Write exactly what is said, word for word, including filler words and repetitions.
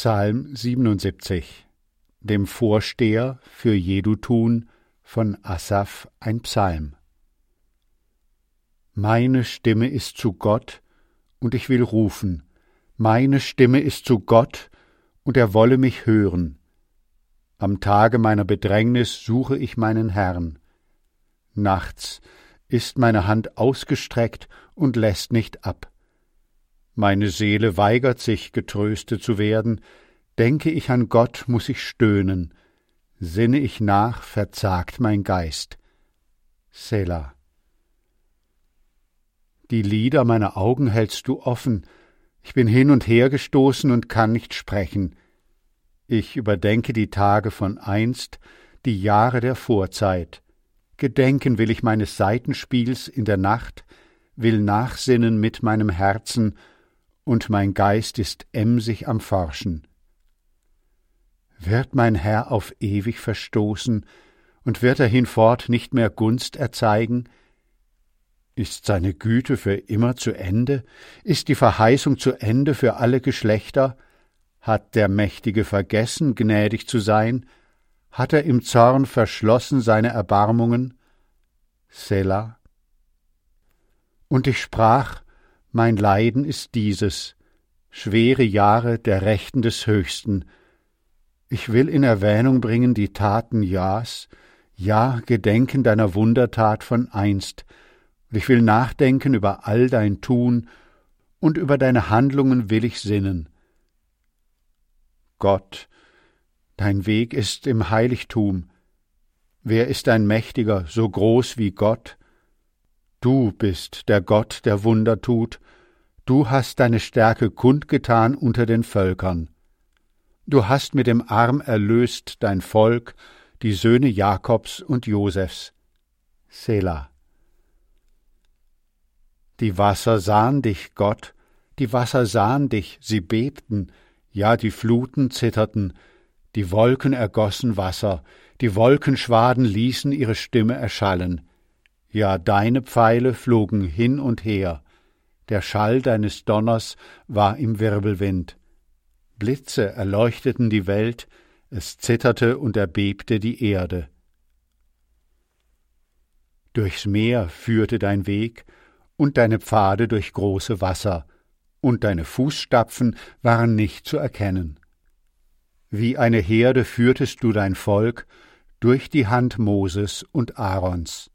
Psalm siebenundsiebzig, dem Vorsteher für Jedutun von Asaf ein Psalm. Meine Stimme ist zu Gott, und ich will rufen. Meine Stimme ist zu Gott, und er wolle mich hören. Am Tage meiner Bedrängnis suche ich meinen Herrn. Nachts ist meine Hand ausgestreckt und lässt nicht ab. Meine Seele weigert sich, getröstet zu werden. Denke ich an Gott, muß ich stöhnen. Sinne ich nach, verzagt mein Geist. Selah. Die Lider meiner Augen hältst du offen. Ich bin hin und her gestoßen und kann nicht sprechen. Ich überdenke die Tage von einst, die Jahre der Vorzeit. Gedenken will ich meines Saitenspiels in der Nacht, will nachsinnen mit meinem Herzen, und mein Geist ist emsig am Forschen. Wird mein Herr auf ewig verstoßen, und wird er hinfort nicht mehr Gunst erzeigen? Ist seine Güte für immer zu Ende? Ist die Verheißung zu Ende für alle Geschlechter? Hat der Mächtige vergessen, gnädig zu sein? Hat er im Zorn verschlossen seine Erbarmungen? Selah. Und ich sprach, mein Leiden ist dieses, schwere Jahre der Rechten des Höchsten. Ich will in Erwähnung bringen die Taten Jahs, ja, gedenken deiner Wundertat von einst, und ich will nachdenken über all dein Tun, und über deine Handlungen will ich sinnen. Gott, dein Weg ist im Heiligtum. Wer ist ein Mächtiger, so groß wie Gott? Du bist der Gott, der Wunder tut. Du hast deine Stärke kundgetan unter den Völkern. Du hast mit dem Arm erlöst dein Volk, die Söhne Jakobs und Josefs. Selah. Die Wasser sahen dich, Gott, die Wasser sahen dich, sie bebten, ja, die Fluten zitterten, die Wolken ergossen Wasser, die Wolkenschwaden ließen ihre Stimme erschallen. Ja, deine Pfeile flogen hin und her, der Schall deines Donners war im Wirbelwind. Blitze erleuchteten die Welt, es zitterte und erbebte die Erde. Durchs Meer führte dein Weg, und deine Pfade durch große Wasser, und deine Fußstapfen waren nicht zu erkennen. Wie eine Herde führtest du dein Volk durch die Hand Moses und Aarons.